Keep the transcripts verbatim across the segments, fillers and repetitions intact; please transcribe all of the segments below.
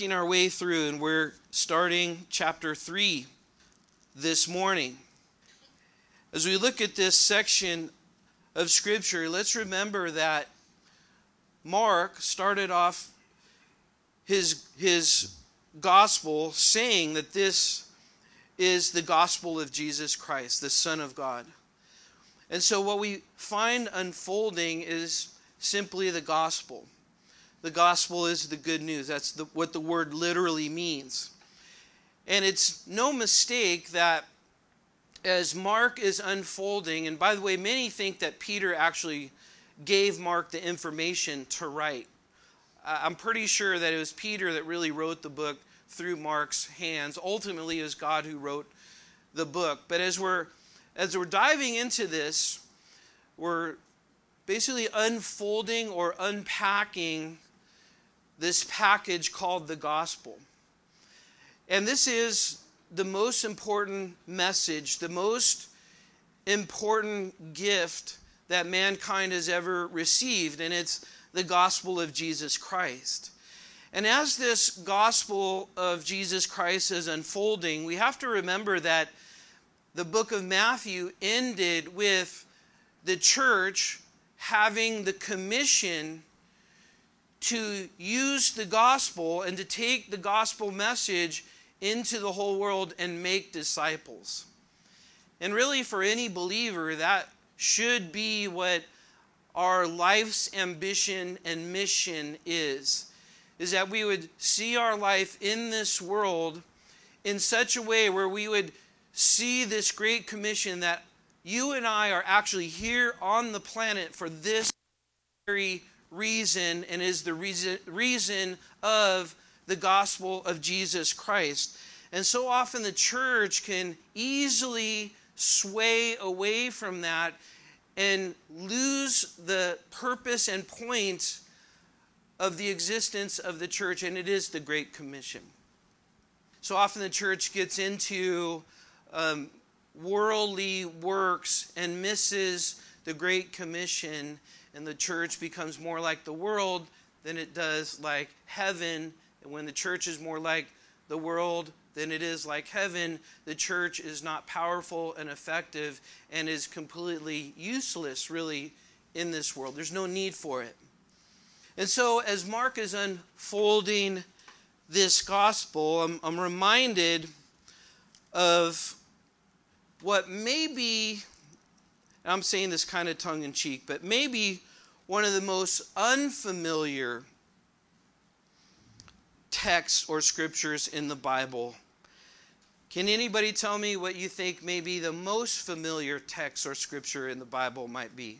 Our way through, and we're starting chapter three this morning. As we look at this section of scripture, let's remember that Mark started off his his gospel saying that this is the gospel of Jesus Christ, the Son of God. And so what we find unfolding is simply the gospel. The gospel is the good news. That's the, what the word literally means. And it's no mistake that as Mark is unfolding, and by the way, many think that Peter actually gave Mark the information to write. I'm pretty sure that it was Peter that really wrote the book through Mark's hands. Ultimately, it was God who wrote the book. But as we're, as we're diving into this, we're basically unfolding or unpacking this package called the gospel. And this is the most important message, the most important gift that mankind has ever received, and it's the gospel of Jesus Christ. And as this gospel of Jesus Christ is unfolding, we have to remember that the book of Matthew ended with the church having the commission to use the gospel and to take the gospel message into the whole world and make disciples. And really, for any believer, that should be what our life's ambition and mission is, is that we would see our life in this world in such a way where we would see this great commission that you and I are actually here on the planet for this very reason, and is the reason, reason of the gospel of Jesus Christ. And so often the church can easily sway away from that and lose the purpose and point of the existence of the church, and it is the Great Commission. So often the church gets into um, worldly works and misses the Great Commission, and the church becomes more like the world than it does like heaven. And when the church is more like the world than it is like heaven, the church is not powerful and effective and is completely useless, really, in this world. There's no need for it. And so as Mark is unfolding this gospel, I'm, I'm reminded of what may be, I'm saying this kind of tongue-in-cheek, but maybe one of the most unfamiliar texts or scriptures in the Bible. Can anybody tell me what you think maybe the most familiar text or scripture in the Bible might be?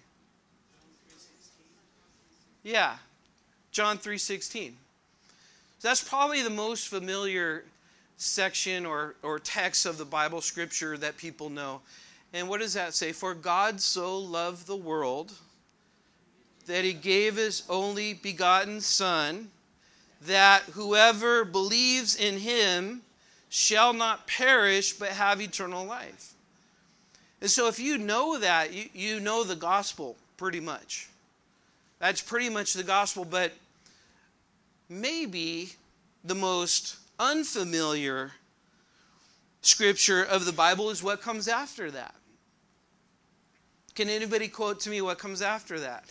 Yeah, John three sixteen. That's probably the most familiar section or, or text of the Bible scripture that people know. And what does that say? For God so loved the world that he gave his only begotten Son, that whoever believes in him shall not perish but have eternal life. And so if you know that, you, you know the gospel pretty much. That's pretty much the gospel, but maybe the most unfamiliar scripture of the Bible is what comes after that. Can anybody quote to me what comes after that?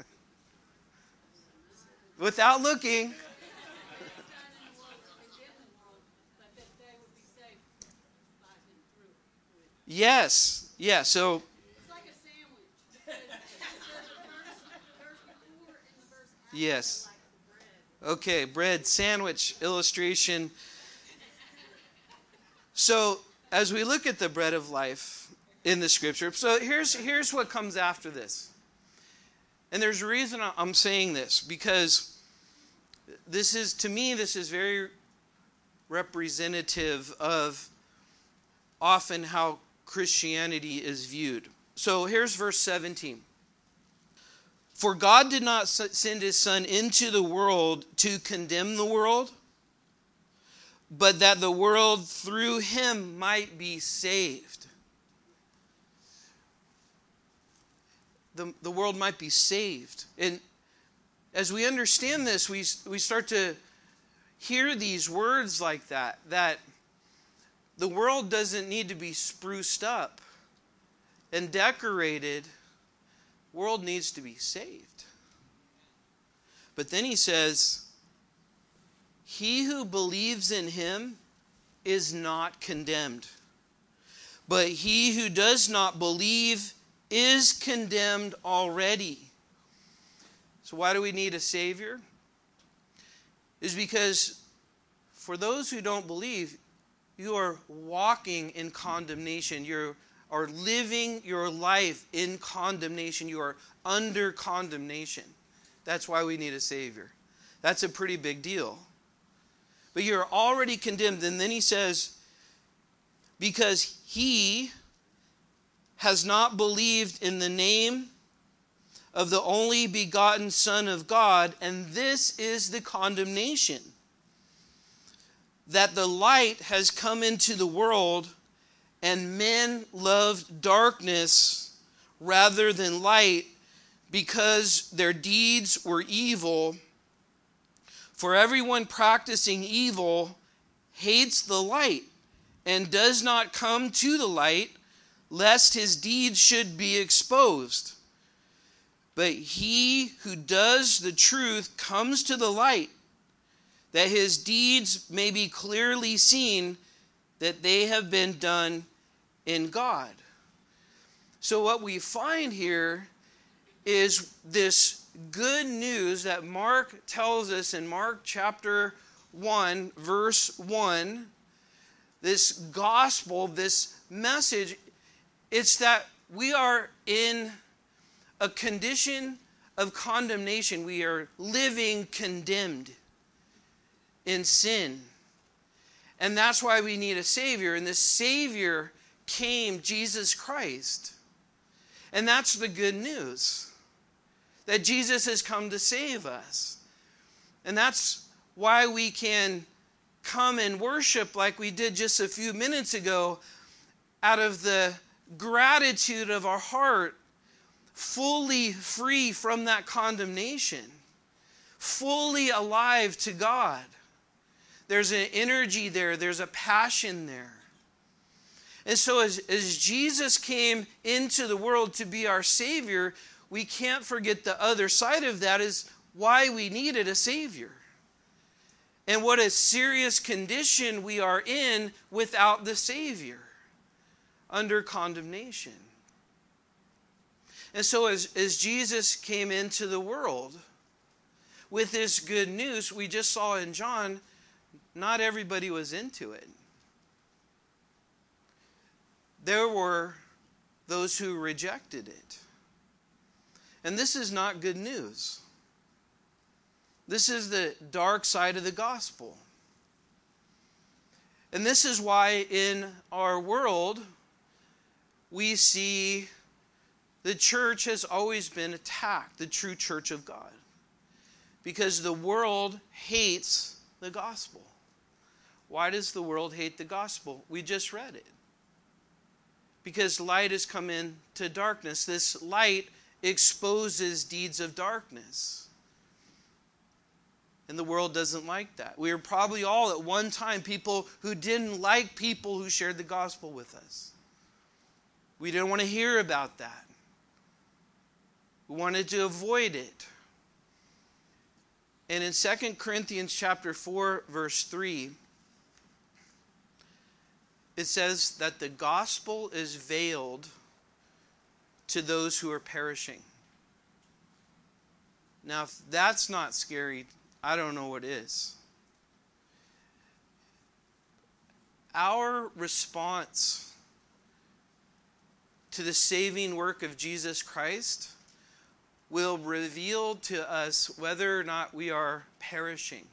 Without looking. Yes. Yeah, so. It's like a sandwich. Yes. Okay, bread, sandwich illustration. So, as we look at the bread of life in the scripture, so here's here's what comes after this. And there's a reason I'm saying this, because this is, to me, this is very representative of often how Christianity is viewed. So here's verse seventeen. For God did not send his Son into the world to condemn the world, but that the world through him might be saved. The, the world might be saved. And as we understand this, we, we start to hear these words like that, that the world doesn't need to be spruced up and decorated. The world needs to be saved. But then he says, he who believes in him is not condemned. But he who does not believe is condemned already. So why do we need a Savior? It's because for those who don't believe, you are walking in condemnation. You are living your life in condemnation. You are under condemnation. That's why we need a Savior. That's a pretty big deal. But you're already condemned. And then he says, because he has not believed in the name of the only begotten Son of God, and this is the condemnation, that the light has come into the world, and men loved darkness rather than light, because their deeds were evil. For everyone practicing evil hates the light and does not come to the light, lest his deeds should be exposed. But he who does the truth comes to the light, that his deeds may be clearly seen, that they have been done in God. So what we find here is this good news that Mark tells us in Mark chapter one, verse one. This gospel, this message, it's that we are in a condition of condemnation. We are living condemned in sin. And that's why we need a Savior. And this Savior came, Jesus Christ. And that's the good news, that Jesus has come to save us. And that's why we can come and worship like we did just a few minutes ago, out of the gratitude of our heart, fully free from that condemnation, fully alive to God. There's an energy there. There's a passion there. And so as, as Jesus came into the world to be our Savior, we can't forget the other side of that is why we needed a Savior. And what a serious condition we are in without the Savior, under condemnation. And so as, as Jesus came into the world with this good news, we just saw in John, not everybody was into it. There were those who rejected it. And this is not good news. This is the dark side of the gospel. And this is why in our world we see the church has always been attacked, the true church of God. Because the world hates the gospel. Why does the world hate the gospel? We just read it. Because light has come into darkness. This light exposes deeds of darkness. And the world doesn't like that. We are probably all at one time people who didn't like people who shared the gospel with us. We didn't want to hear about that. We wanted to avoid it. And in Second Corinthians chapter four, verse three, it says that the gospel is veiled to those who are perishing. Now, if that's not scary, I don't know what is. Our response to the saving work of Jesus Christ will reveal to us whether or not we are perishing.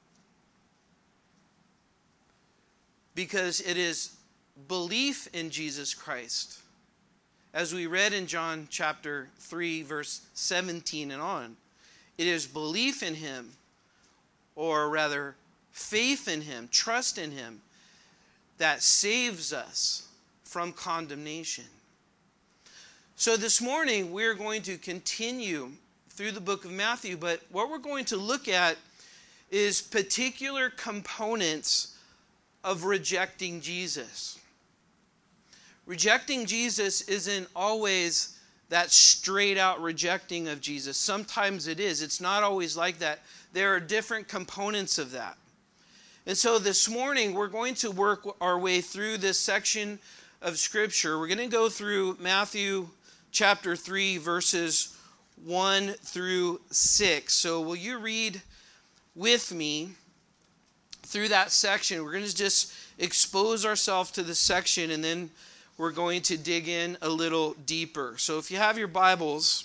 Because it is belief in Jesus Christ, as we read in John chapter three, verse seventeen and on. It is belief in him, or rather faith in him, trust in him, that saves us from condemnation. So this morning we're going to continue through the book of Matthew, but what we're going to look at is particular components of rejecting Jesus. Rejecting Jesus isn't always that straight out rejecting of Jesus. Sometimes it is. It's not always like that. There are different components of that. And so this morning we're going to work our way through this section of Scripture. We're going to go through Matthew chapter three, verses one through six. So will you read with me through that section? We're going to just expose ourselves to the section, and then we're going to dig in a little deeper. So if you have your Bibles,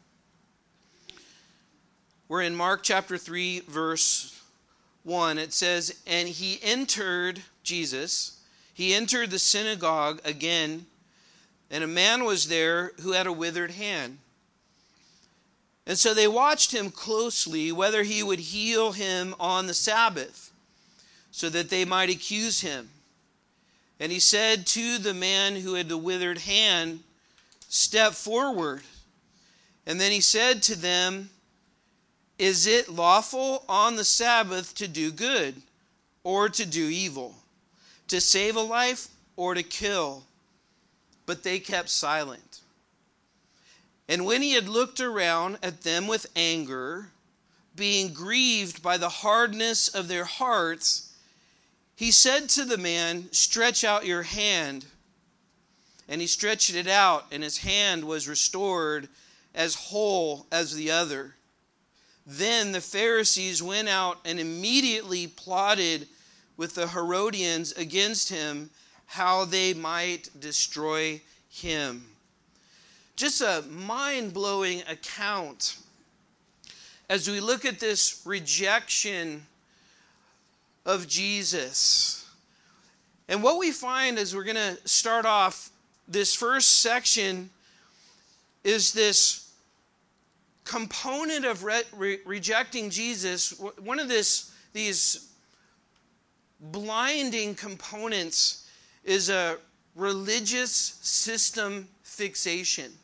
we're in Mark chapter three, verse one. It says, "And he entered," Jesus, "he entered the synagogue again, and a man was there who had a withered hand. And so they watched him closely, whether he would heal him on the Sabbath, so that they might accuse him. And he said to the man who had the withered hand, 'Step forward.' And then he said to them, 'Is it lawful on the Sabbath to do good or to do evil, to save a life or to kill?' But they kept silent. And when he had looked around at them with anger, being grieved by the hardness of their hearts, he said to the man, 'Stretch out your hand.' And he stretched it out, and his hand was restored as whole as the other. Then the Pharisees went out and immediately plotted with the Herodians against him, how they might destroy him." Just a mind-blowing account as we look at this rejection of Jesus. And what we find as we're going to start off this first section is this component of re- re- rejecting Jesus. One of this, these blinding components is a religious system fixation.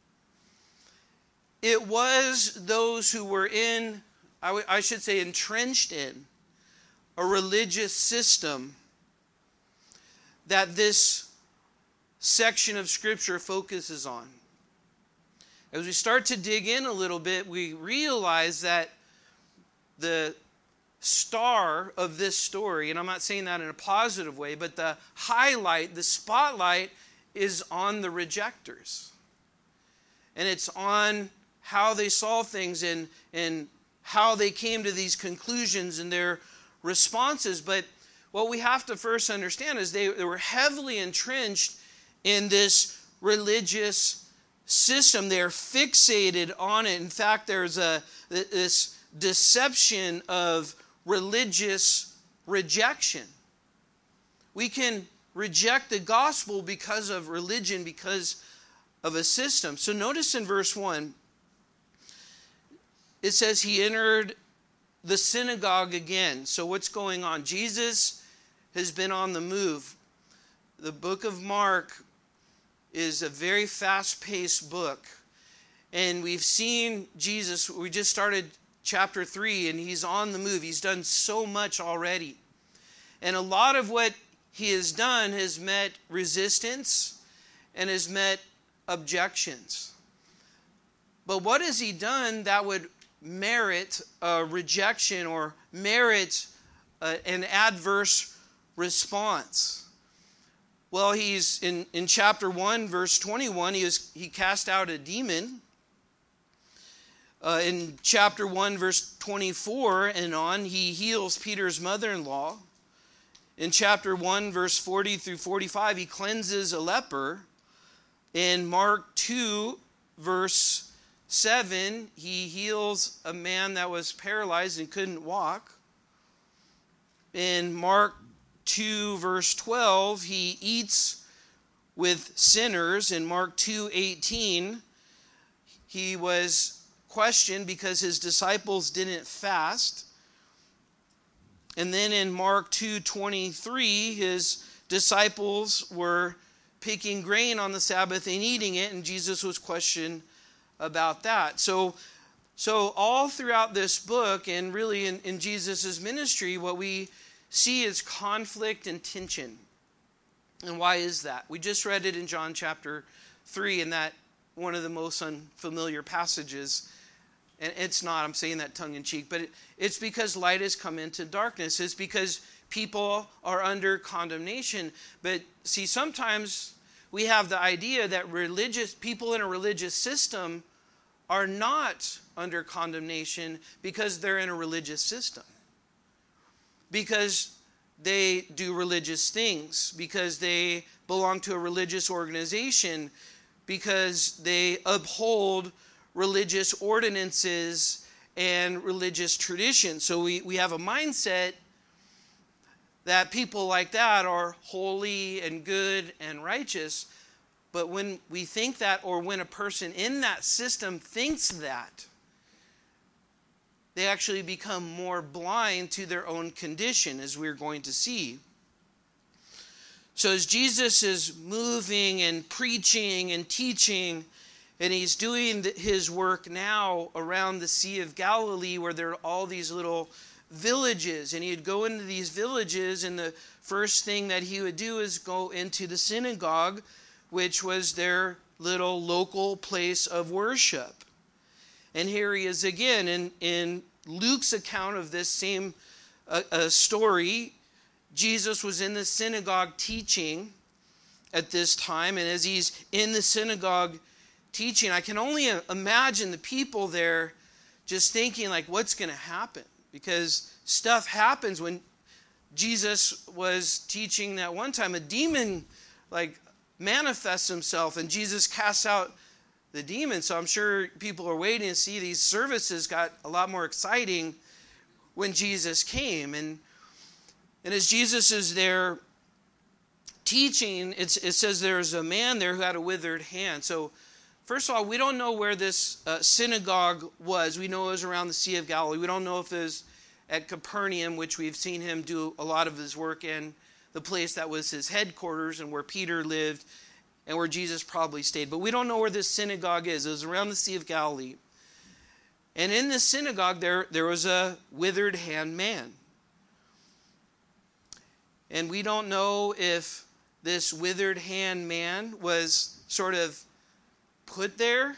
It was those who were in, I, w- I should say entrenched in, a religious system that this section of Scripture focuses on. As we start to dig in a little bit, we realize that the star of this story, and I'm not saying that in a positive way, but the highlight, the spotlight is on the rejectors. And it's on how they saw things and, and how they came to these conclusions and their responses. But what we have to first understand is they, they were heavily entrenched in this religious system. They're fixated on it. In fact, there's a this deception of religious rejection. We can reject the gospel because of religion, because of a system. So notice in verse one, it says he entered the synagogue again. So what's going on? Jesus has been on the move. The book of Mark is a very fast-paced book. And we've seen Jesus, we just started chapter three, and he's on the move. He's done so much already. And a lot of what he has done has met resistance and has met objections. But what has he done that would merit a rejection or merit a, an adverse response? Well, he's in, in chapter one, verse twenty-one, he, was, he cast out a demon. Uh, in chapter one, verse twenty-four and on, he heals Peter's mother-in-law. In chapter one, verse forty through forty-five, he cleanses a leper. In Mark two, verse seven, he heals a man that was paralyzed and couldn't walk. In Mark two, verse twelve, he eats with sinners. In Mark two eighteen, he was questioned because his disciples didn't fast. And then in Mark two twenty-three, his disciples were picking grain on the Sabbath and eating it, and Jesus was questioned about that. So So all throughout this book, and really in, in Jesus' ministry, what we see is conflict and tension. And why is that? We just read it in John chapter three, in that one of the most unfamiliar passages. And it's not, I'm saying that tongue-in-cheek, but it, it's because light has come into darkness. It's because people are under condemnation. But see, sometimes we have the idea that religious people in a religious system are not under condemnation because they're in a religious system. Because they do religious things, because they belong to a religious organization, because they uphold religious ordinances and religious traditions. So we, we have a mindset that people like that are holy and good and righteous. But when we think that, or when a person in that system thinks that, they actually become more blind to their own condition, as we're going to see. So as Jesus is moving and preaching and teaching, and he's doing his work now around the Sea of Galilee, where there are all these little villages, and he'd go into these villages, and the first thing that he would do is go into the synagogue, which was their little local place of worship. And here he is again in, in Luke's account of this same uh, uh, story. Jesus was in the synagogue teaching at this time. And as he's in the synagogue teaching, I can only imagine the people there just thinking, like, what's going to happen? Because stuff happens. When Jesus was teaching that one time, a demon, like, manifests himself, and Jesus casts out the demon. So I'm sure people are waiting to see. These services got a lot more exciting when Jesus came. And and as Jesus is there teaching, it's, it says there's a man there who had a withered hand. So first of all, we don't know where this uh, synagogue was. We know it was around the Sea of Galilee. We don't know if it was at Capernaum, which we've seen him do a lot of his work in, the place that was his headquarters and where Peter lived and where Jesus probably stayed. But we don't know where this synagogue is. It was around the Sea of Galilee. And in this synagogue, there, there was a withered hand man. And we don't know if this withered hand man was sort of put there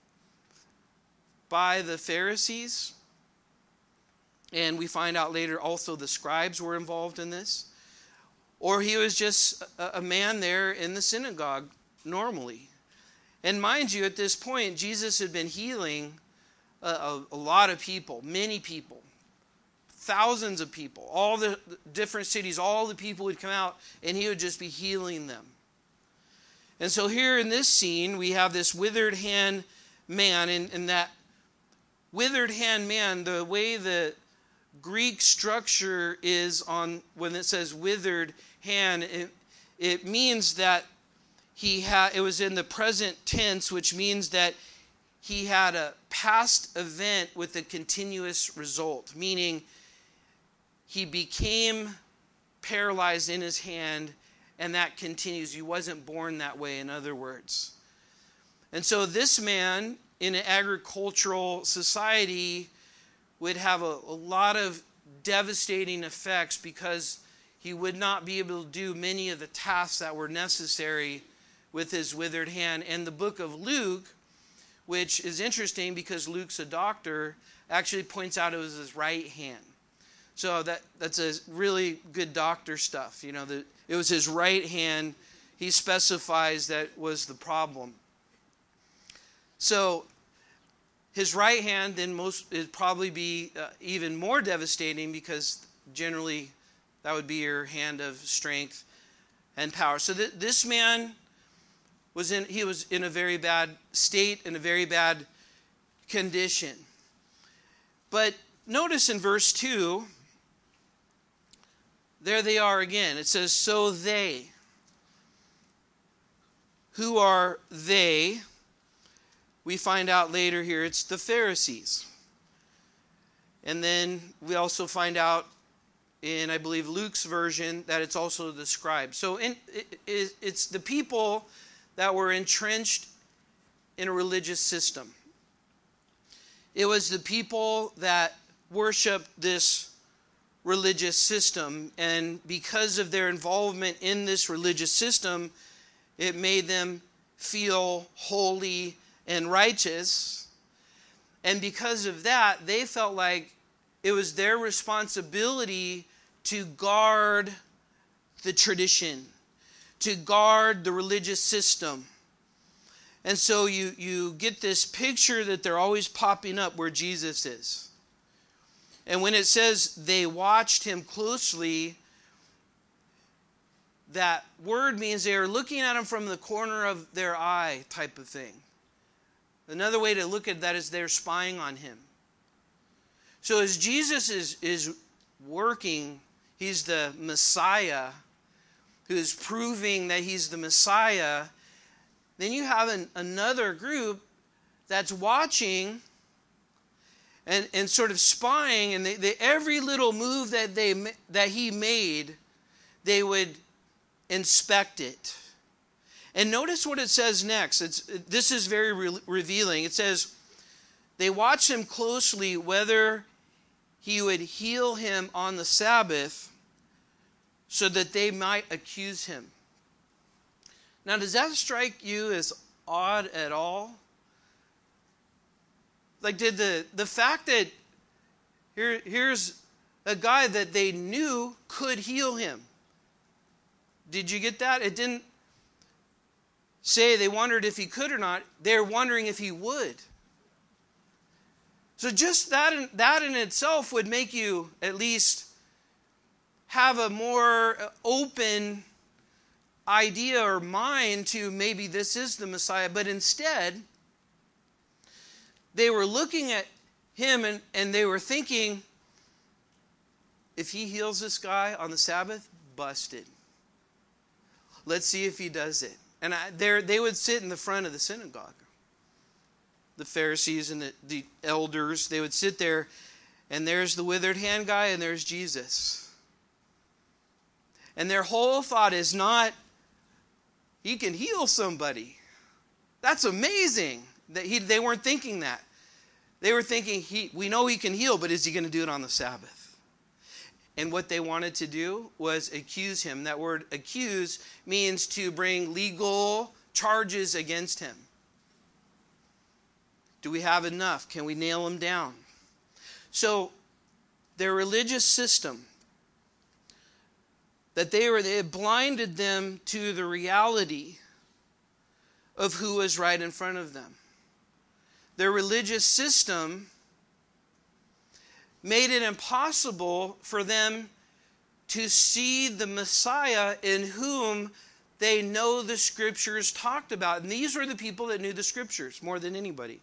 by the Pharisees. And we find out later also the scribes were involved in this. Or he was just a, a man there in the synagogue normally. And mind you, at this point, Jesus had been healing a, a, a lot of people, many people, thousands of people, all the different cities, all the people would come out, and he would just be healing them. And so here in this scene, we have this withered hand man, and, and that withered hand man, the way the Greek structure is on when it says withered hand, it, it means that he had, it was in the present tense, which means that he had a past event with a continuous result, meaning he became paralyzed in his hand, and that continues. He wasn't born that way, in other words. And so this man in an agricultural society would have a, a lot of devastating effects because he would not be able to do many of the tasks that were necessary with his withered hand. And the book of Luke, which is interesting because Luke's a doctor, actually points out it was his right hand. So that, that's a really good doctor stuff. You know, the, it was his right hand. He specifies that was the problem. So his right hand then most it'd probably be uh, even more devastating because generally that would be your hand of strength and power. So th- this man was in he was in a very bad state, in a very bad condition. But notice in verse two, there they are again. It says, so they. Who are they? We find out later here it's the Pharisees. And then we also find out in, I believe, Luke's version that it's also the scribes. So in, it, it's the people that were entrenched in a religious system. It was the people that worshiped this religious system, and because of their involvement in this religious system, it made them feel holy and righteous. And because of that, they felt like it was their responsibility to guard the tradition, to guard the religious system. And so you, you get this picture that they're always popping up where Jesus is. And when it says they watched him closely, that word means they are looking at him from the corner of their eye type of thing. Another way to look at that is they're spying on him. So as Jesus is, is working, he's the Messiah, who is proving that he's the Messiah, then you have an, another group that's watching and, and sort of spying, and they, they, every little move that, they, that he made, they would inspect it. And notice what it says next. It's, this is very re- revealing. It says, they watched him closely whether he would heal him on the Sabbath so that they might accuse him. Now, does that strike you as odd at all? Like, did the, the fact that here, here's a guy that they knew could heal him. Did you get that? It didn't say they wondered if he could or not. They're wondering if he would. So just that in, that in itself would make you at least have a more open idea or mind to maybe this is the Messiah. But instead, they were looking at him and, and they were thinking, if he heals this guy on the Sabbath, busted. Let's see if he does it. And I, they would sit in the front of the synagogue. The Pharisees and the, the elders, they would sit there, and there's the withered hand guy, and there's Jesus. And their whole thought is not, he can heal somebody. That's amazing. That he, they weren't thinking that. They were thinking, he, we know he can heal, but is he going to do it on the Sabbath? And what they wanted to do was accuse him. That word accuse means to bring legal charges against him. Do we have enough? Can we nail him down? So their religious system, that they were, they had blinded them to the reality of who was right in front of them. Their religious system made it impossible for them to see the Messiah in whom they know the Scriptures talked about. And these were the people that knew the Scriptures more than anybody.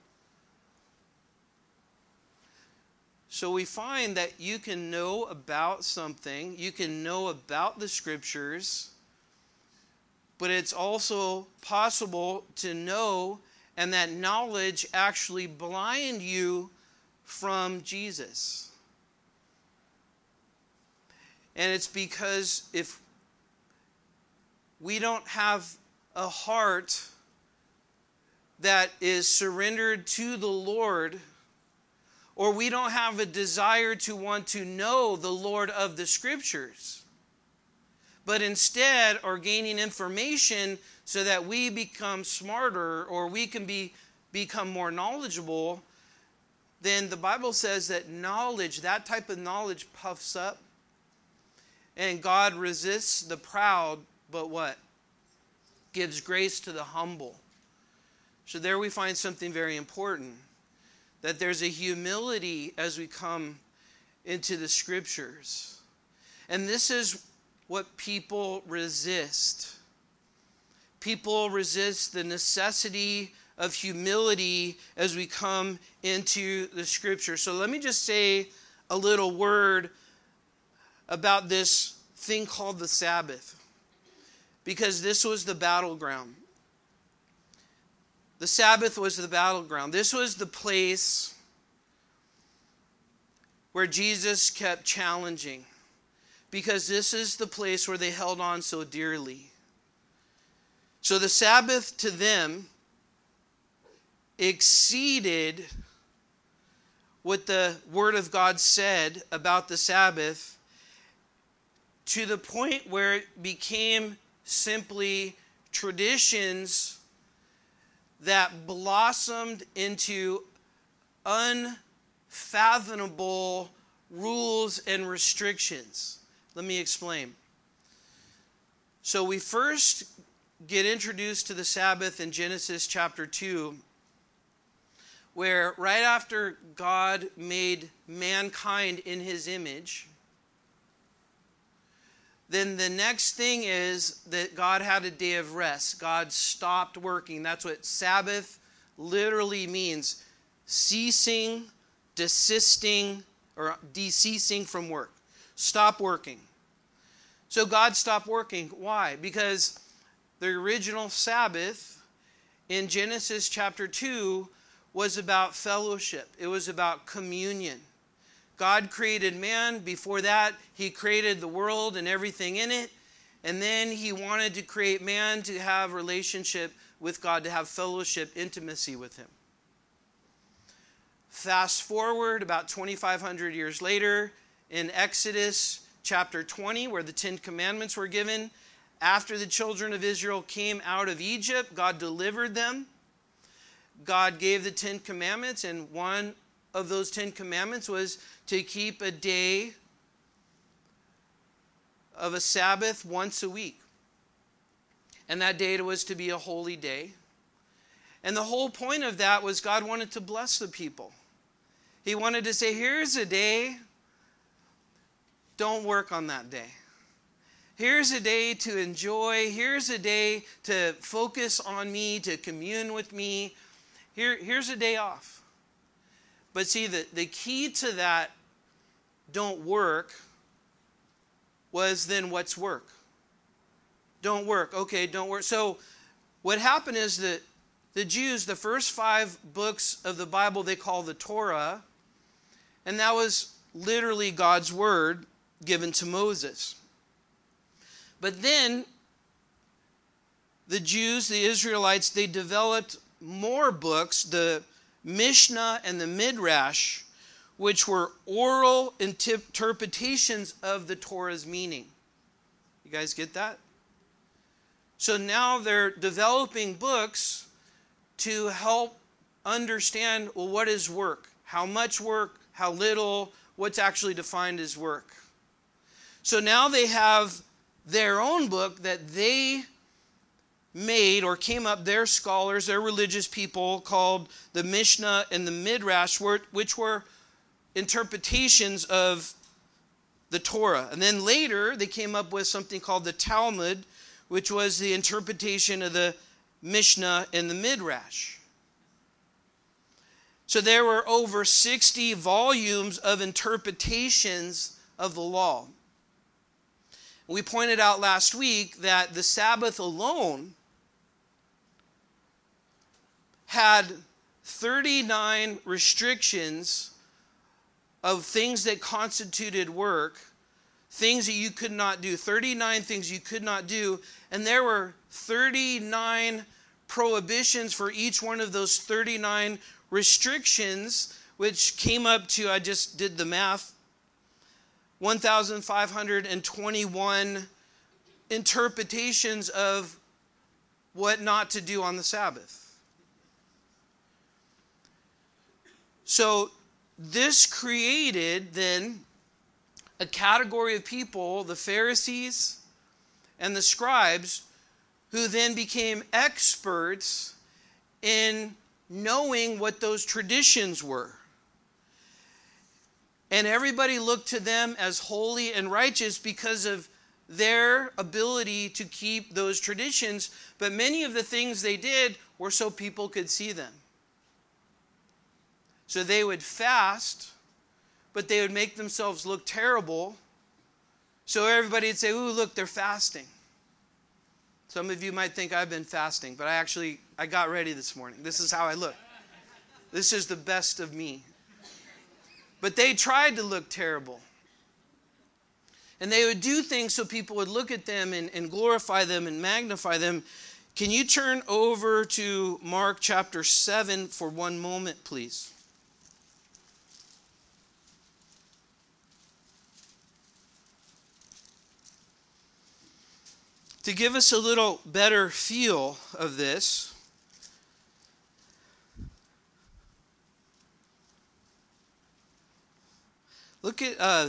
So we find that you can know about something, you can know about the Scriptures, but it's also possible to know and that knowledge actually blind you from Jesus. And it's because if we don't have a heart that is surrendered to the Lord, or we don't have a desire to want to know the Lord of the Scriptures, but instead are gaining information so that we become smarter or we can be become more knowledgeable, then the Bible says that knowledge, that type of knowledge puffs up, and God resists the proud, but what? Gives grace to the humble. So there we find something very important, that there's a humility as we come into the Scriptures. And this is what people resist. People resist the necessity of humility as we come into the Scripture. So let me just say a little word about this thing called the Sabbath, because this was the battleground. The Sabbath was the battleground. This was the place where Jesus kept challenging, because this is the place where they held on so dearly. So the Sabbath to them exceeded what the Word of God said about the Sabbath to the point where it became simply traditions that blossomed into unfathomable rules and restrictions. Let me explain. So we first get introduced to the Sabbath in Genesis chapter two, where right after God made mankind in his image, then the next thing is that God had a day of rest. God stopped working. That's what Sabbath literally means. Ceasing, desisting, or deceasing from work. Stop working. So God stopped working. Why? Because the original Sabbath in Genesis chapter two was about fellowship. It was about communion. God created man. Before that, he created the world and everything in it. And then he wanted to create man to have relationship with God, to have fellowship, intimacy with him. Fast forward about twenty-five hundred years later in Exodus chapter twenty, where the Ten Commandments were given. After the children of Israel came out of Egypt, God delivered them. God gave the Ten Commandments, and one of those Ten Commandments was to keep a day of a Sabbath once a week. And that day was to be a holy day. And the whole point of that was God wanted to bless the people. He wanted to say, here's a day, don't work on that day. Here's a day to enjoy. Here's a day to focus on me, to commune with me. Here, here's a day off. But see, the, the key to that don't work was then what's work? Don't work. Okay, don't work. So what happened is that the Jews, the first five books of the Bible they call the Torah, and that was literally God's word given to Moses. But then the Jews, the Israelites, they developed more books, the Mishnah and the Midrash, which were oral interpretations of the Torah's meaning. You guys get that? So now they're developing books to help understand, well, what is work? How much work? How little? What's actually defined as work? So now they have their own book that they made or came up, their scholars, their religious people, called the Mishnah and the Midrash, which were interpretations of the Torah. And then later they came up with something called the Talmud, which was the interpretation of the Mishnah and the Midrash. So there were over sixty volumes of interpretations of the law. We pointed out last week that the Sabbath alone had thirty-nine restrictions of things that constituted work, things that you could not do, thirty-nine things you could not do, and there were thirty-nine prohibitions for each one of those thirty-nine restrictions, which came up to, I just did the math, one thousand five hundred twenty-one interpretations of what not to do on the Sabbath. So this created then a category of people, the Pharisees and the scribes, who then became experts in knowing what those traditions were. And everybody looked to them as holy and righteous because of their ability to keep those traditions. But many of the things they did were so people could see them. So they would fast, but they would make themselves look terrible. So everybody would say, ooh, look, they're fasting. Some of you might think I've been fasting, but I actually, I got ready this morning. This is how I look. This is the best of me. But they tried to look terrible. And they would do things so people would look at them and, and glorify them and magnify them. Can you turn over to Mark chapter seven for one moment, please? To give us a little better feel of this, look at uh,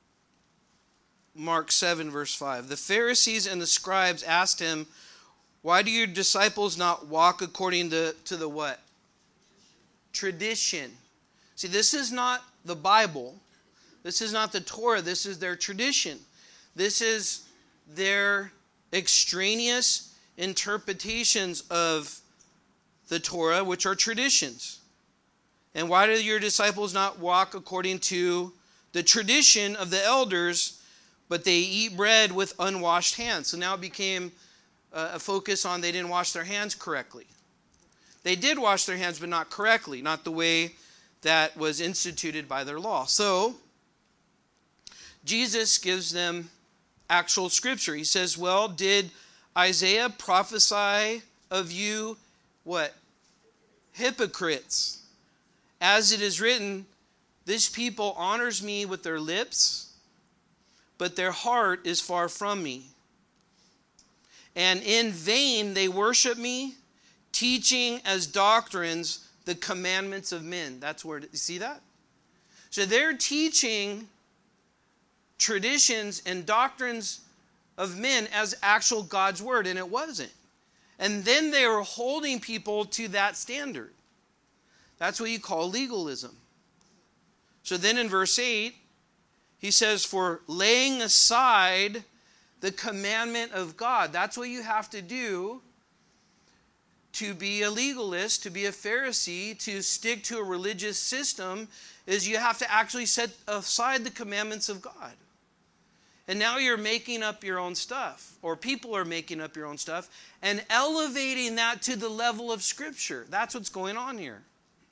Mark seven, verse five. The Pharisees and the scribes asked him, "Why do your disciples not walk according to, to the what? Tradition." See, this is not the Bible. This is not the Torah. This is their tradition. This is their extraneous interpretations of the Torah, which are traditions. And why do your disciples not walk according to the tradition of the elders, but they eat bread with unwashed hands? So now it became a focus on they didn't wash their hands correctly. They did wash their hands, but not correctly, not the way that was instituted by their law. So Jesus gives them actual scripture. He says, well, did Isaiah prophesy of you, what? Hypocrites. As it is written, this people honors me with their lips, but their heart is far from me. And in vain they worship me, teaching as doctrines the commandments of men. That's where, you see that? So they're teaching traditions and doctrines of men as actual God's word, and it wasn't. And then they were holding people to that standard. That's what you call legalism. So then in verse eight, he says, for laying aside the commandment of God. That's what you have to do to be a legalist, to be a Pharisee, to stick to a religious system, is you have to actually set aside the commandments of God. And now you're making up your own stuff, or people are making up your own stuff, and elevating that to the level of Scripture. That's what's going on here.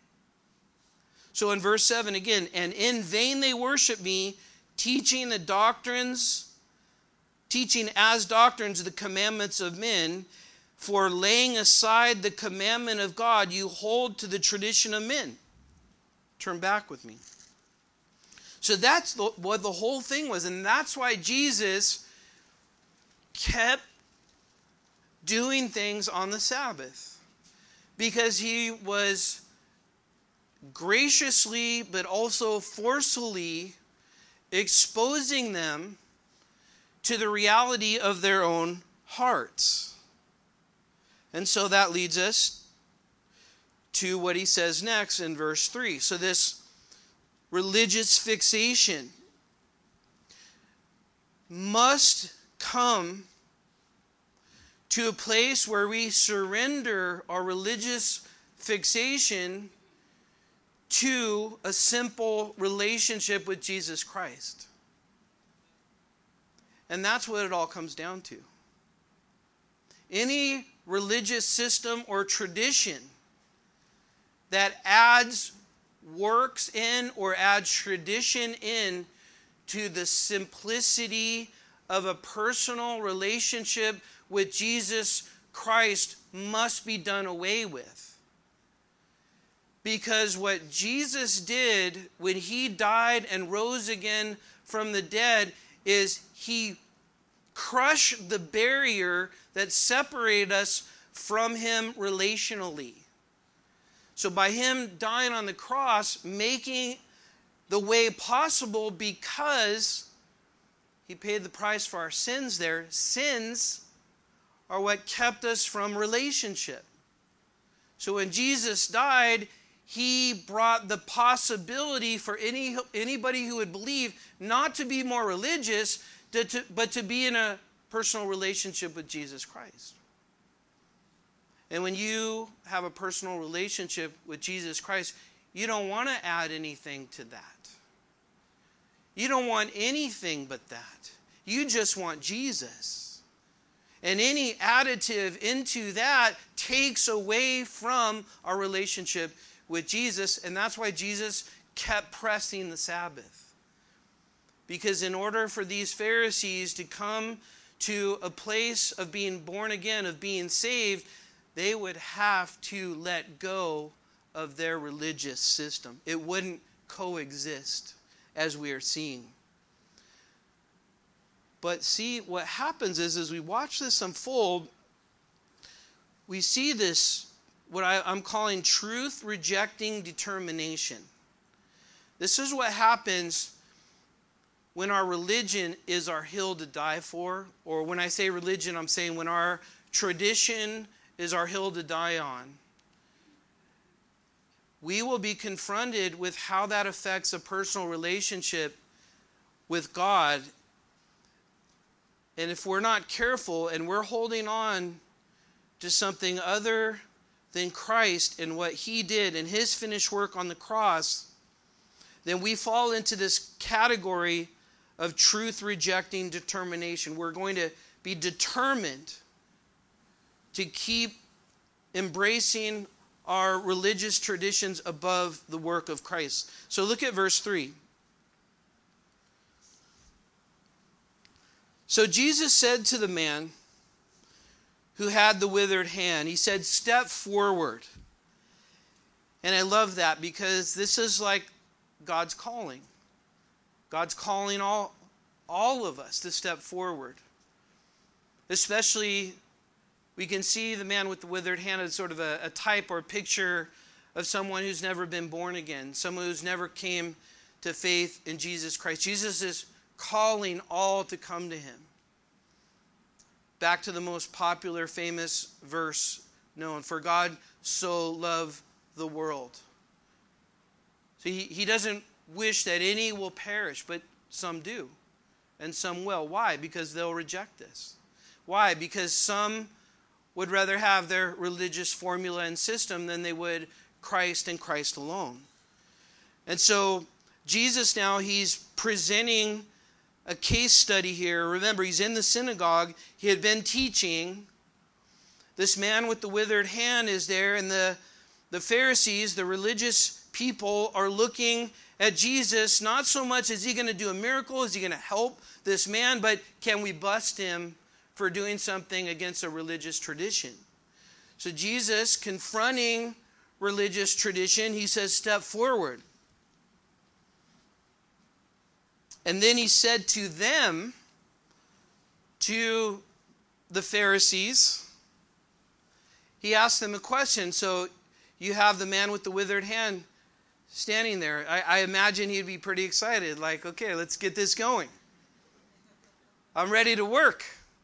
So in verse seven again, and in vain they worship me, teaching the doctrines, teaching as doctrines the commandments of men, for laying aside the commandment of God, you hold to the tradition of men. Turn back with me. So that's the, what the whole thing was. And that's why Jesus kept doing things on the Sabbath. Because he was graciously, but also forcefully exposing them to the reality of their own hearts. And so that leads us to what he says next in verse three. So this religious fixation must come to a place where we surrender our religious fixation to a simple relationship with Jesus Christ. And that's what it all comes down to. Any religious system or tradition that adds works in or adds tradition in to the simplicity of a personal relationship with Jesus Christ must be done away with. Because what Jesus did when he died and rose again from the dead is he crushed the barrier that separated us from him relationally. So by him dying on the cross, making the way possible because he paid the price for our sins there, sins are what kept us from relationship. So when Jesus died, he brought the possibility for any anybody who would believe not to be more religious, to, to, but to be in a personal relationship with Jesus Christ. And when you have a personal relationship with Jesus Christ, you don't want to add anything to that. You don't want anything but that. You just want Jesus. And any additive into that takes away from our relationship with Jesus. And that's why Jesus kept pressing the Sabbath. Because in order for these Pharisees to come to a place of being born again, of being saved, they would have to let go of their religious system. It wouldn't coexist, as we are seeing. But see, what happens is, as we watch this unfold, we see this, what I, I'm calling truth-rejecting determination. This is what happens when our religion is our hill to die for. Or when I say religion, I'm saying when our tradition is our hill to die on. We will be confronted with how that affects a personal relationship with God. And if we're not careful and we're holding on to something other than Christ and what He did and His finished work on the cross, then we fall into this category of truth-rejecting determination. We're going to be determined to keep embracing our religious traditions above the work of Christ. So look at verse three. So Jesus said to the man who had the withered hand, He said, "Step forward." And I love that because this is like God's calling. God's calling all, all of us to step forward. Especially, we can see the man with the withered hand as sort of a, a type or a picture of someone who's never been born again, someone who's never came to faith in Jesus Christ. Jesus is calling all to come to Him. Back to the most popular, famous verse known, "For God so loved the world." So he, he doesn't wish that any will perish, but some do, and some will. Why? Because they'll reject this. Why? Because some would rather have their religious formula and system than they would Christ and Christ alone. And so Jesus now, He's presenting a case study here. Remember, He's in the synagogue. He had been teaching. This man with the withered hand is there, and the, the Pharisees, the religious people, are looking at Jesus, not so much is He going to do a miracle, is He going to help this man, but can we bust Him for doing something against a religious tradition? So Jesus, confronting religious tradition, He says, "Step forward." And then He said to them, to the Pharisees, He asked them a question. So you have the man with the withered hand standing there. I, I imagine he'd be pretty excited, like, okay, let's get this going. I'm ready to work.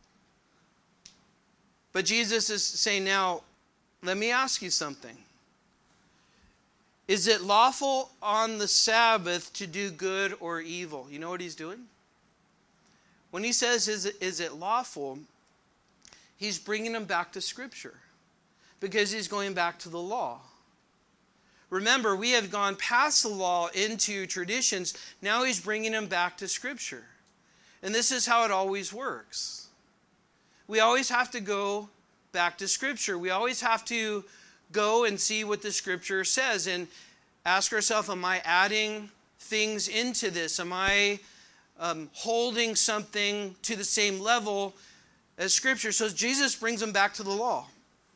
But Jesus is saying, now, let me ask you something. Is it lawful on the Sabbath to do good or evil? You know what He's doing? When He says, is it, is it lawful, He's bringing them back to Scripture because He's going back to the law. Remember, we have gone past the law into traditions. Now He's bringing them back to Scripture. And this is how it always works. We always have to go back to Scripture. We always have to go and see what the Scripture says and ask ourselves, am I adding things into this? Am I um, holding something to the same level as Scripture? So Jesus brings them back to the law.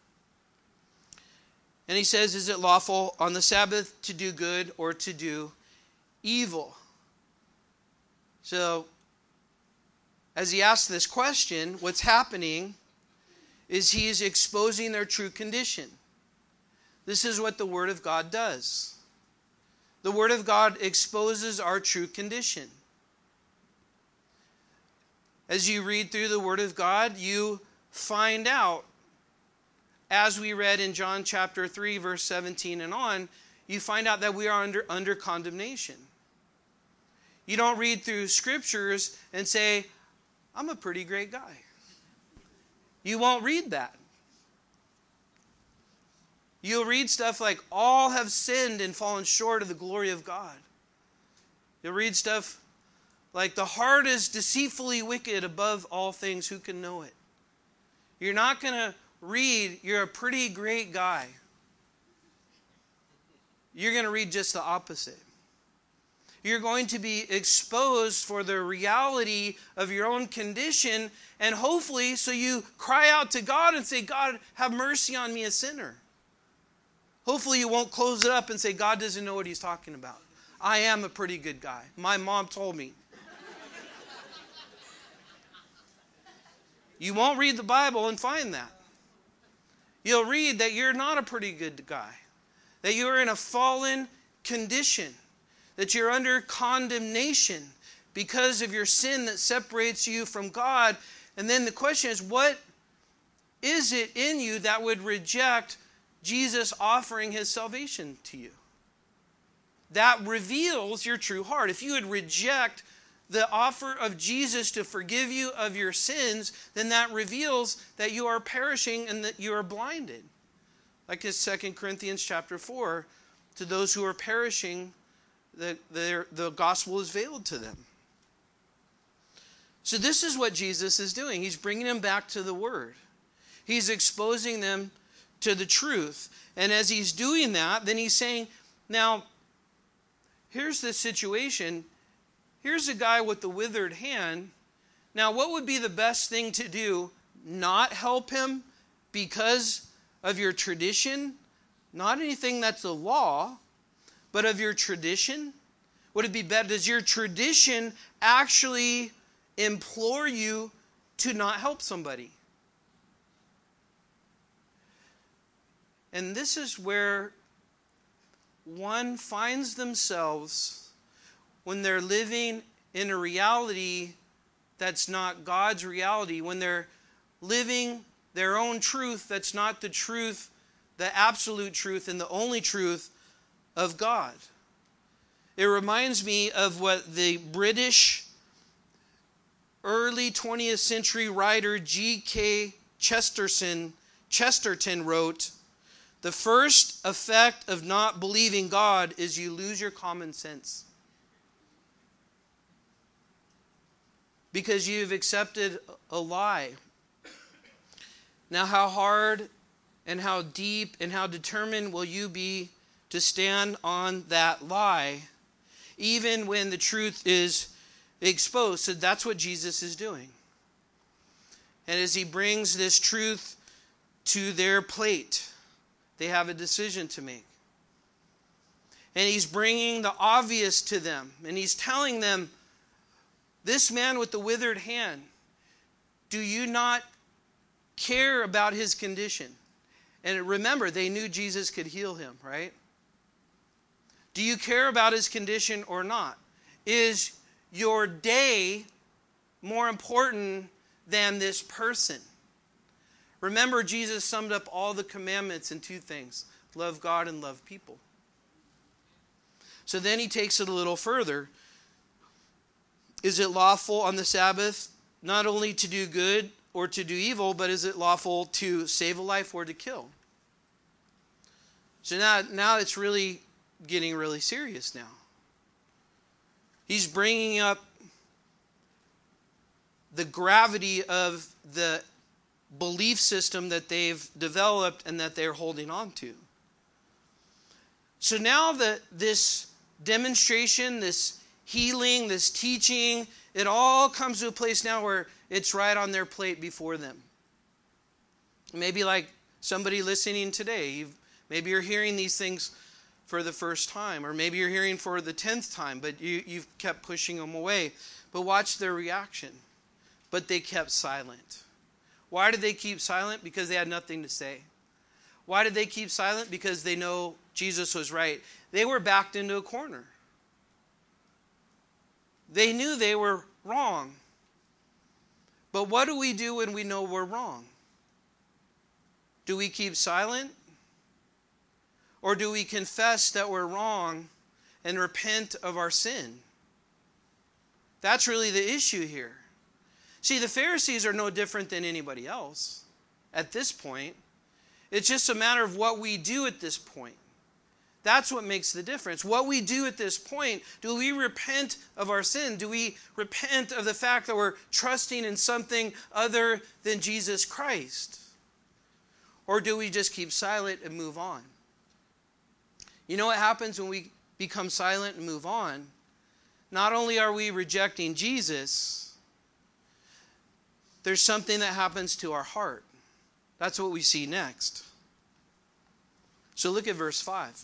And He says, is it lawful on the Sabbath to do good or to do evil? So, as He asks this question, what's happening is He's exposing their true condition. This is what the Word of God does. The Word of God exposes our true condition. As you read through the Word of God, you find out, as we read in John chapter three, verse seventeen and on, you find out that we are under, under condemnation. You don't read through Scriptures and say, I'm a pretty great guy. You won't read that. You'll read stuff like, all have sinned and fallen short of the glory of God. You'll read stuff like, the heart is deceitfully wicked above all things, who can know it? You're not going to read, you're a pretty great guy. You're going to read just the opposite. You're going to be exposed for the reality of your own condition, and hopefully so you cry out to God and say, God, have mercy on me, a sinner. Hopefully you won't close it up and say, God doesn't know what He's talking about. I am a pretty good guy. My mom told me. You won't read the Bible and find that. You'll read that you're not a pretty good guy, that you're in a fallen condition, that you're under condemnation because of your sin that separates you from God. And then the question is, what is it in you that would reject Jesus offering his salvation to you? That reveals your true heart. If you would reject the offer of Jesus to forgive you of your sins, then that reveals that you are perishing and that you are blinded. Like in Second Corinthians chapter four, to those who are perishing, the, the, the gospel is veiled to them. So this is what Jesus is doing. He's bringing them back to the Word. He's exposing them to the truth. And as he's doing that, then he's saying, now, here's the situation. Here's a guy with the withered hand. Now, what would be the best thing to do? Not help him because of your tradition? Not anything that's a law, but of your tradition? Would it be better? Does your tradition actually implore you to not help somebody? And this is where one finds themselves when they're living in a reality that's not God's reality, when they're living their own truth that's not the truth, the absolute truth and the only truth of God. It reminds me of what the British early twentieth century writer G K Chesterton, Chesterton wrote, "The first effect of not believing God is you lose your common sense. Because you've accepted a lie." Now, how hard and how deep and how determined will you be to stand on that lie, even when the truth is exposed? So that's what Jesus is doing. And as he brings this truth to their plate, they have a decision to make. And he's bringing the obvious to them. And he's telling them, this man with the withered hand, do you not care about his condition? And remember, they knew Jesus could heal him, right? Do you care about his condition or not? Is your day more important than this person? Remember, Jesus summed up all the commandments in two things: love God and love people. So then he takes it a little further. Is it lawful on the Sabbath not only to do good or to do evil, but is it lawful to save a life or to kill? So now, now it's really getting really serious now. He's bringing up the gravity of the belief system that they've developed and that they're holding on to. So now that this demonstration, this healing, this teaching, it all comes to a place now where it's right on their plate before them. Maybe like somebody listening today, you've, maybe you're hearing these things for the first time, or maybe you're hearing for the tenth time, but you, you've kept pushing them away. But watch their reaction. But they kept silent. Why did they keep silent? Because they had nothing to say. Why did they keep silent? Because they know Jesus was right. They were backed into a corner. They knew they were wrong. But what do we do when we know we're wrong? Do we keep silent? Or do we confess that we're wrong and repent of our sin? That's really the issue here. See, the Pharisees are no different than anybody else at this point. It's just a matter of what we do at this point. That's what makes the difference. What we do at this point, do we repent of our sin? Do we repent of the fact that we're trusting in something other than Jesus Christ? Or do we just keep silent and move on? You know what happens when we become silent and move on? Not only are we rejecting Jesus, there's something that happens to our heart. That's what we see next. So look at verse five.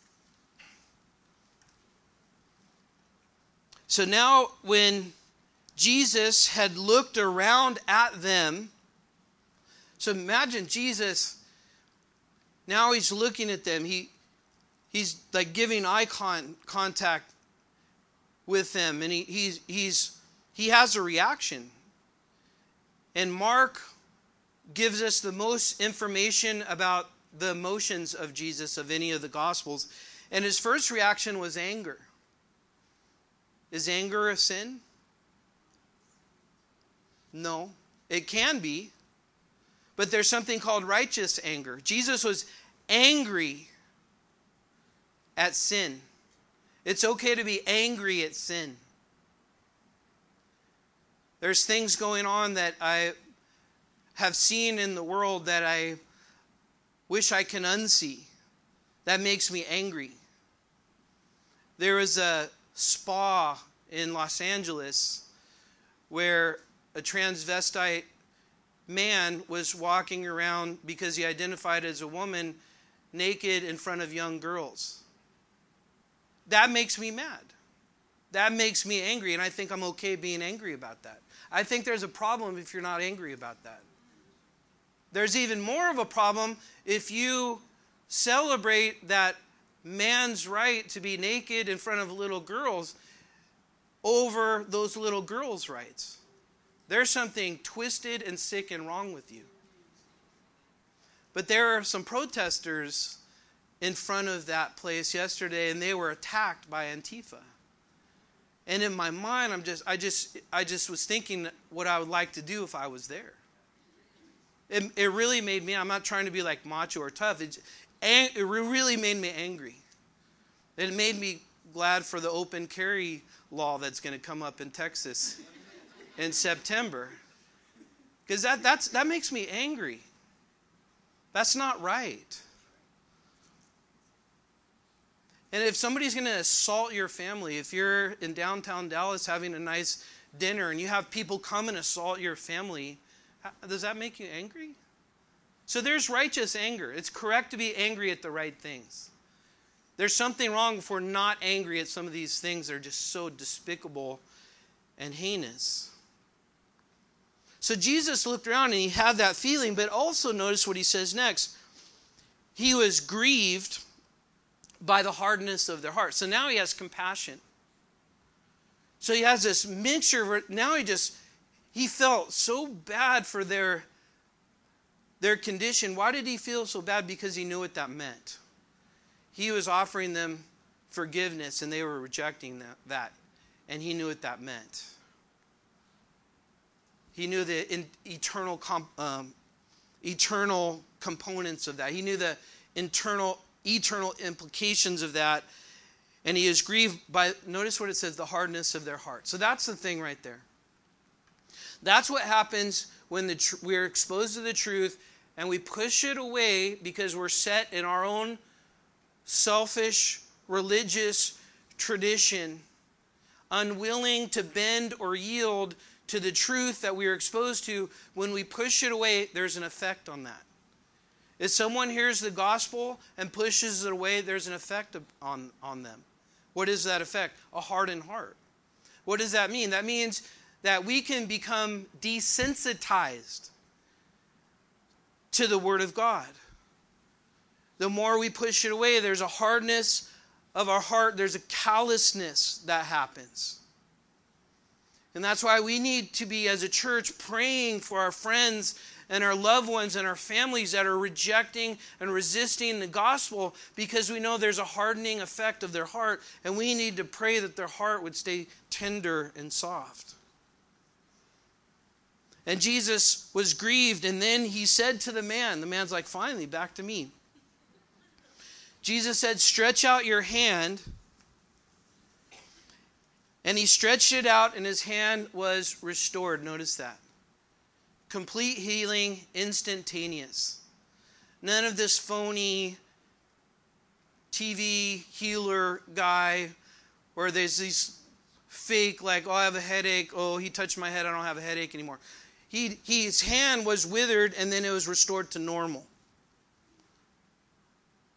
So now when Jesus had looked around at them. So imagine Jesus, now he's looking at them. He, he's like giving eye con- contact with them. And he, he's, he's, he has a reaction. And Mark gives us the most information about the emotions of Jesus of any of the Gospels. And his first reaction was anger. Is anger a sin? No. It can be. But there's something called righteous anger. Jesus was angry at sin. It's okay to be angry at sin. There's things going on that I have seen in the world that I wish I can unsee. That makes me angry. There was a spa in Los Angeles where a transvestite man was walking around because he identified as a woman naked in front of young girls. That makes me mad. That makes me angry, and I think I'm okay being angry about that. I think there's a problem if you're not angry about that. There's even more of a problem if you celebrate that man's right to be naked in front of little girls over those little girls' rights. There's something twisted and sick and wrong with you. But there are some protesters in front of that place yesterday, and they were attacked by Antifa. And in my mind, I'm just, I just, I just was thinking what I would like to do if I was there. It, it really made me, I'm not trying to be like macho or tough. It, it really made me angry. It made me glad for the open carry law that's going to come up in Texas in September. Because that, that's, that makes me angry. That's not right. And if somebody's going to assault your family, if you're in downtown Dallas having a nice dinner and you have people come and assault your family, does that make you angry? So there's righteous anger. It's correct to be angry at the right things. There's something wrong if we're not angry at some of these things that are just so despicable and heinous. So Jesus looked around and he had that feeling, but also notice what he says next. He was grieved by the hardness of their heart. So now he has compassion. So he has this mixture. Now he just, he felt so bad for their, their condition. Why did he feel so bad? Because he knew what that meant. He was offering them forgiveness and they were rejecting that. that and he knew what that meant. He knew the in, eternal, comp, um, eternal components of that. He knew the internal eternal implications of that, and he is grieved by, notice what it says, the hardness of their heart. So that's the thing right there. That's what happens when the tr- we're exposed to the truth and we push it away because we're set in our own selfish religious tradition, unwilling to bend or yield to the truth that we are exposed to. When we push it away, there's an effect on that. If someone hears the gospel and pushes it away, there's an effect on, on them. What is that effect? A hardened heart. What does that mean? That means that we can become desensitized to the Word of God. The more we push it away, there's a hardness of our heart. There's a callousness that happens. And that's why we need to be, as a church, praying for our friends and our loved ones and our families that are rejecting and resisting the gospel, because we know there's a hardening effect of their heart, and we need to pray that their heart would stay tender and soft. And Jesus was grieved, and then he said to the man, the man's like, finally, back to me. Jesus said, stretch out your hand. And he stretched it out, and his hand was restored. Notice that. Complete healing, instantaneous. None of this phony T V healer guy where there's these fake, like, oh, I have a headache. Oh, he touched my head. I don't have a headache anymore. He, his hand was withered, and then it was restored to normal.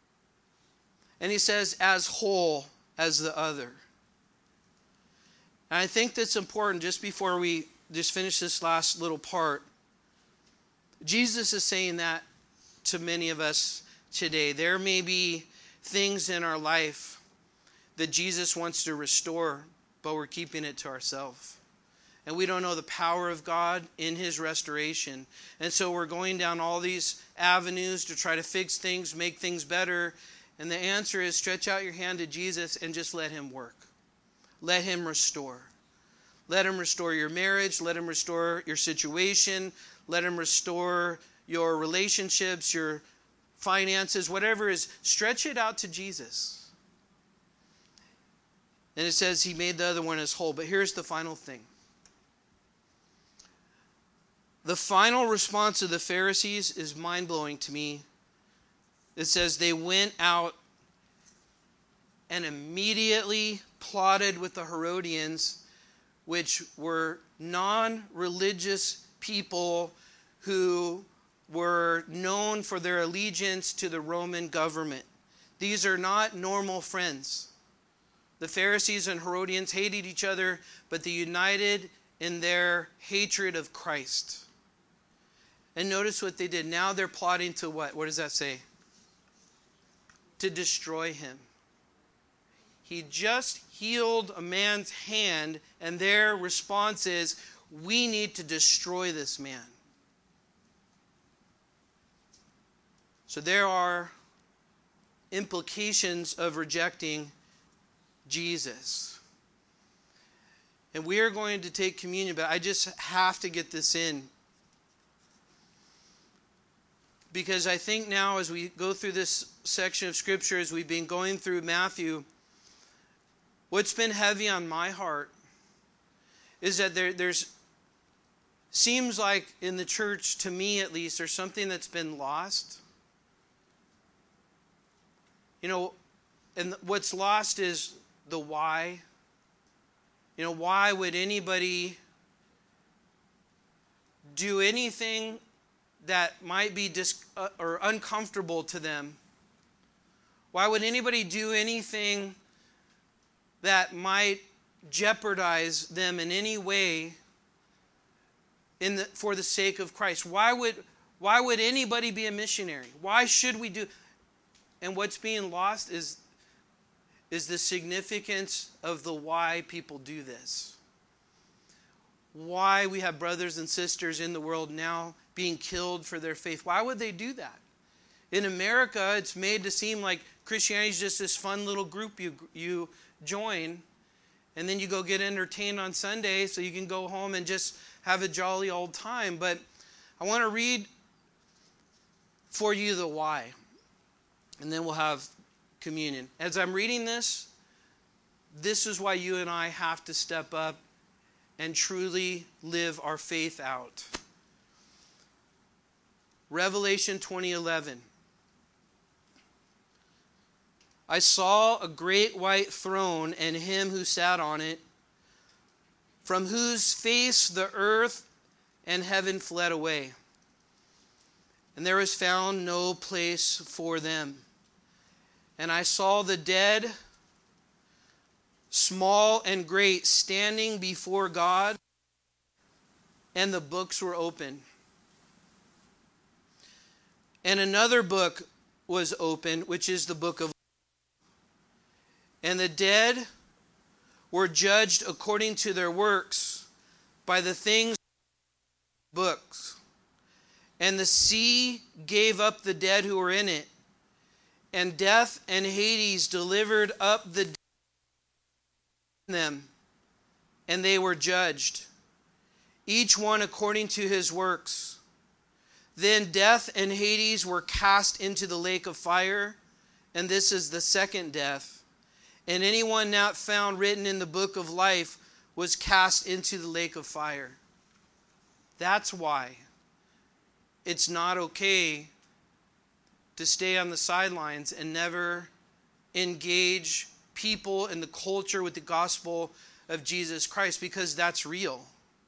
And he says, as whole as the other. And I think that's important just before we just finish this last little part. Jesus is saying that to many of us today. There may be things in our life that Jesus wants to restore, but we're keeping it to ourselves. And we don't know the power of God in his restoration. And so we're going down all these avenues to try to fix things, make things better. And the answer is stretch out your hand to Jesus and just let him work. Let him restore. Let him restore your marriage. Let him restore your situation. Let him restore your relationships, your finances, whatever it is. Stretch it out to Jesus. And it says he made the other one as whole. But here's the final thing. The final response of the Pharisees is mind-blowing to me. It says they went out and immediately plotted with the Herodians, which were non-religious people who were known for their allegiance to the Roman government. These are not normal friends. The Pharisees and Herodians hated each other, but they united in their hatred of Christ. And notice what they did. Now they're plotting to what? What does that say? To destroy him. He just healed a man's hand, and their response is, we need to destroy this man. So there are implications of rejecting Jesus. And we are going to take communion, but I just have to get this in. Because I think now as we go through this section of Scripture, as we've been going through Matthew, what's been heavy on my heart is that there there's seems like in the church, to me at least, there's something that's been lost. You know, and what's lost is the why. You know, why would anybody do anything that might be dis- uh, or uncomfortable to them? Why would anybody do anything that might jeopardize them in any way in the, for the sake of Christ? Why would why would anybody be a missionary? Why should we do? And what's being lost is is the significance of the why people do this. Why we have brothers and sisters in the world now being killed for their faith. Why would they do that? In America, it's made to seem like Christianity is just this fun little group you you join, and then you go get entertained on Sunday so you can go home and just have a jolly old time. But I want to read for you the why, and then we'll have communion. As I'm reading this, this is why you and I have to step up and truly live our faith out. Revelation twenty eleven. I saw a great white throne and him who sat on it, from whose face the earth and heaven fled away, and there was found no place for them. And I saw the dead, small and great, standing before God, and the books were open. And another book was opened, which is the book of life. And the dead were judged according to their works by the things of the books. And the sea gave up the dead who were in it, and death and Hades delivered up the dead in them, and they were judged, each one according to his works. Then death and Hades were cast into the lake of fire, and this is the second death. And anyone not found written in the book of life was cast into the lake of fire. That's why it's not okay to stay on the sidelines and never engage people in the culture with the gospel of Jesus Christ, because that's real.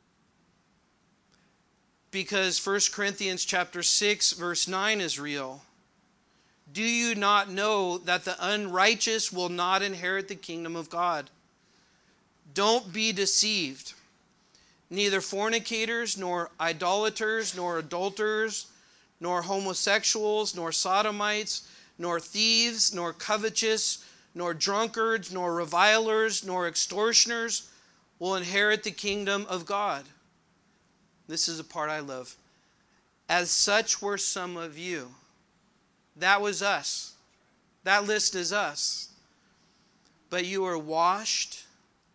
Because First Corinthians chapter six verse nine is real. Do you not know that the unrighteous will not inherit the kingdom of God? Don't be deceived. Neither fornicators, nor idolaters, nor adulterers, nor homosexuals, nor sodomites, nor thieves, nor covetous, nor drunkards, nor revilers, nor extortioners will inherit the kingdom of God. This is a part I love. As such were some of you. That was us. That list is us. But you were washed,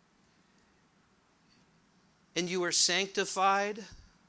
and you are sanctified,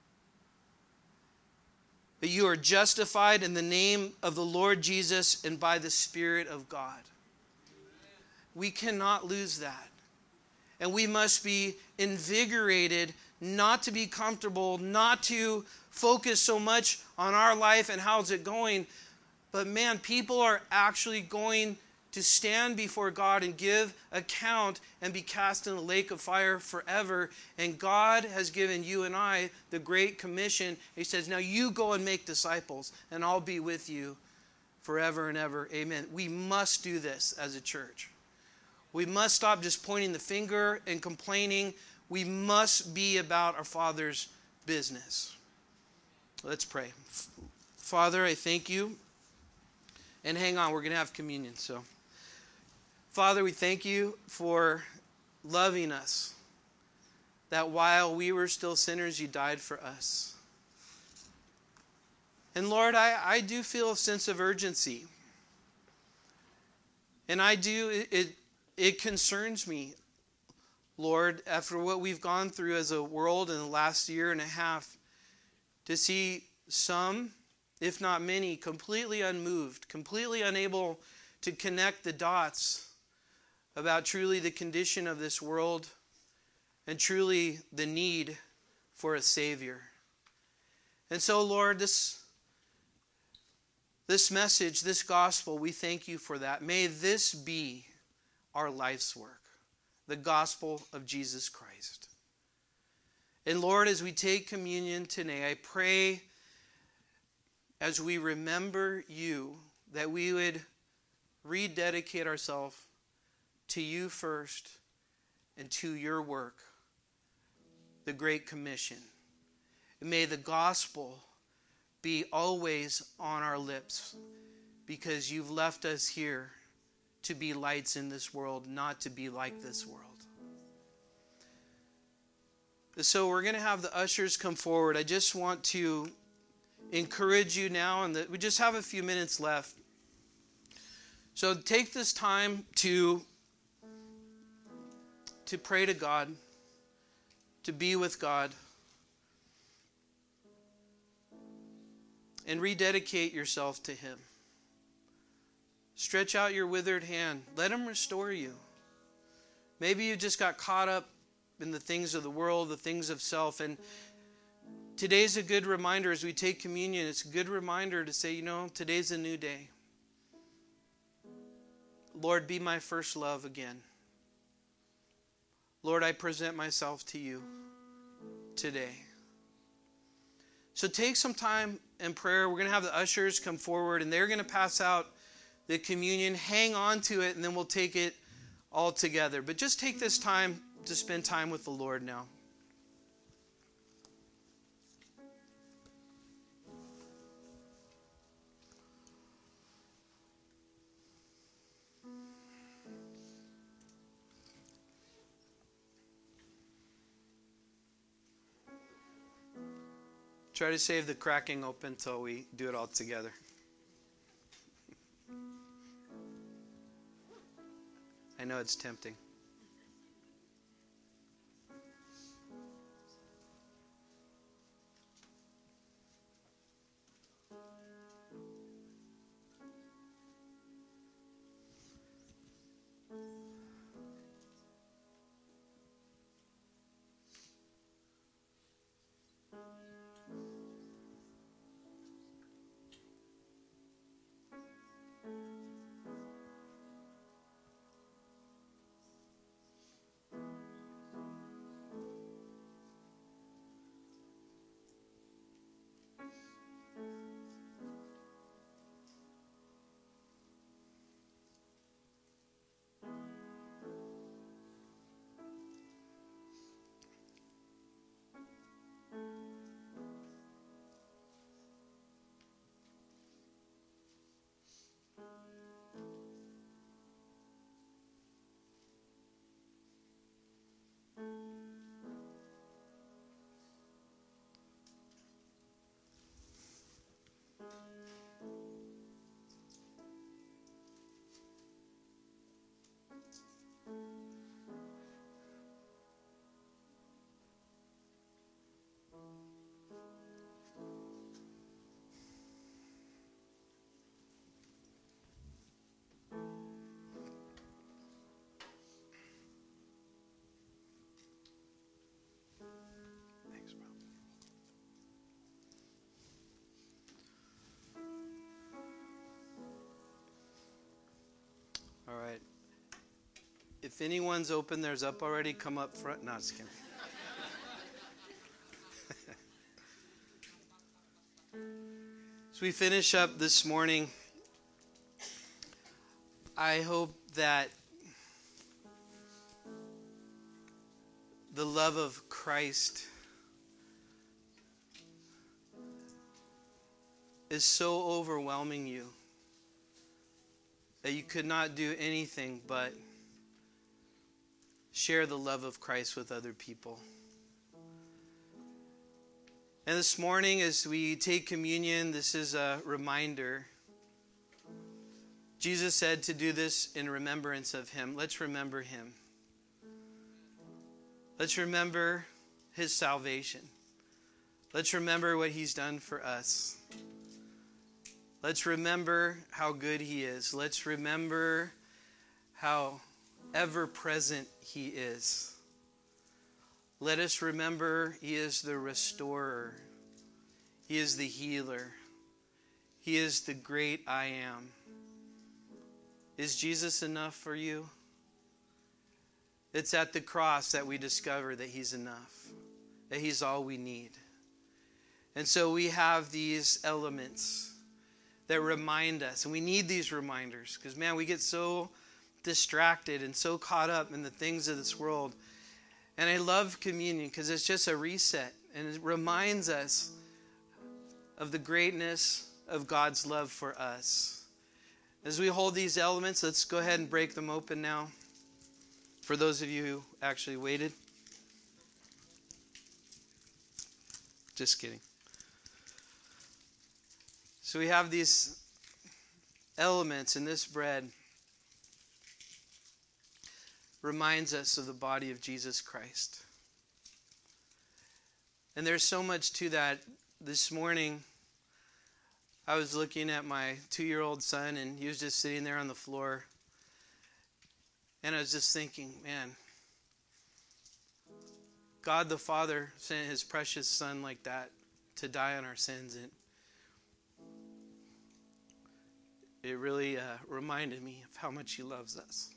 but you are justified in the name of the Lord Jesus and by the Spirit of God. We cannot lose that. And we must be invigorated not to be comfortable, not to focus so much on our life and how's it going. But man, people are actually going to stand before God and give account and be cast in the lake of fire forever. And God has given you and I the Great Commission. He says, now you go and make disciples, and I'll be with you forever and ever. Amen. We must do this as a church. We must stop just pointing the finger and complaining. We must be about our Father's business. Let's pray. Father, I thank you. And hang on, we're going to have communion. So, Father, we thank you for loving us. That while we were still sinners, you died for us. And Lord, I, I do feel a sense of urgency. And I do, it, it, it concerns me, Lord, after what we've gone through as a world in the last year and a half, to see some, if not many, completely unmoved, completely unable to connect the dots about truly the condition of this world and truly the need for a Savior. And so, Lord, this, this message, this gospel, we thank you for that. May this be our life's work, the gospel of Jesus Christ. And Lord, as we take communion today, I pray as we remember you, that we would rededicate ourselves to you first and to your work, the Great Commission. And may the gospel be always on our lips, because you've left us here to be lights in this world, not to be like this world. So we're going to have the ushers come forward. I just want to encourage you now, and that we just have a few minutes left. So take this time to, to pray to God, to be with God, and rededicate yourself to Him. Stretch out your withered hand. Let Him restore you. Maybe you just got caught up in the things of the world, the things of self, and today's a good reminder as we take communion. It's a good reminder to say, you know, today's a new day. Lord, be my first love again. Lord, I present myself to you today. So take some time in prayer. We're going to have the ushers come forward, and they're going to pass out the communion. Hang on to it, and then we'll take it all together. But just take this time to spend time with the Lord now. Try to save the cracking open until we do it all together. I know it's tempting. If anyone's opened theirs up already, come up front. No, just kidding. As we finish up this morning, I hope that the love of Christ is so overwhelming you that you could not do anything but share the love of Christ with other people. And this morning, as we take communion, this is a reminder. Jesus said to do this in remembrance of him. Let's remember him. Let's remember his salvation. Let's remember what he's done for us. Let's remember how good he is. Let's remember how ever-present he is. Let us remember he is the restorer. He is the healer. He is the great I am. Is Jesus enough for you? It's at the cross that we discover that he's enough, that he's all we need. And so we have these elements that remind us, and we need these reminders because, man, we get so distracted and so caught up in the things of this world. And I love communion because it's just a reset, and it reminds us of the greatness of God's love for us. As we hold these elements, let's go ahead and break them open now. For those of you who actually waited. Just kidding. So we have these elements, and this bread reminds us of the body of Jesus Christ. And there's so much to that. This morning, I was looking at my two-year-old son, and he was just sitting there on the floor. And I was just thinking, man, God the Father sent his precious Son like that to die on our sins. And it really uh, reminded me of how much he loves us.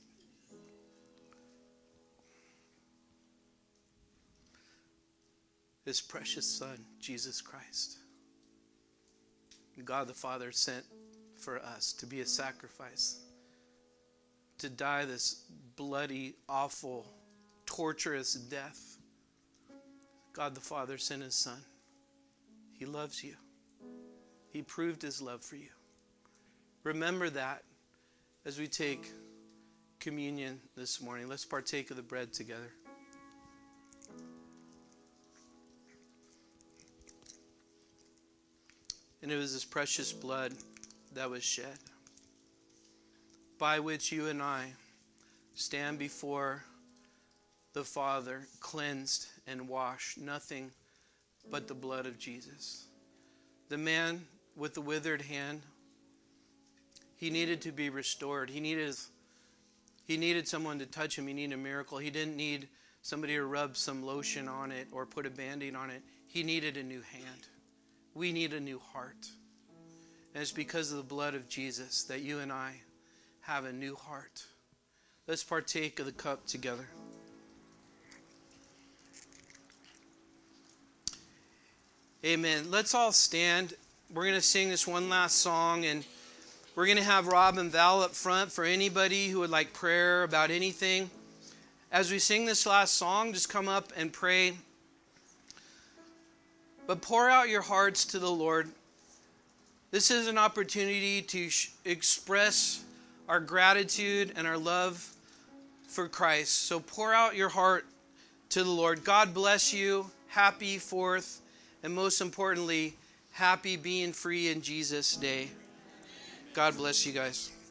His precious Son, Jesus Christ. God the Father sent for us to be a sacrifice, to die this bloody, awful, torturous death. God the Father sent his Son. He loves you. He proved his love for you. Remember that as we take communion this morning. Let's partake of the bread together. And it was his precious blood that was shed, by which you and I stand before the Father, cleansed and washed, nothing but the blood of Jesus. The man with the withered hand, he needed to be restored. He needed, he needed someone to touch him. He needed a miracle. He didn't need somebody to rub some lotion on it or put a Band-Aid on it. He needed a new hand. We need a new heart. And it's because of the blood of Jesus that you and I have a new heart. Let's partake of the cup together. Amen. Let's all stand. We're going to sing this one last song, and we're going to have Rob and Val up front for anybody who would like prayer about anything. As we sing this last song, just come up and pray. But pour out your hearts to the Lord. This is an opportunity to sh- express our gratitude and our love for Christ. So pour out your heart to the Lord. God bless you. Happy Fourth. And most importantly, happy being free in Jesus' day. God bless you guys.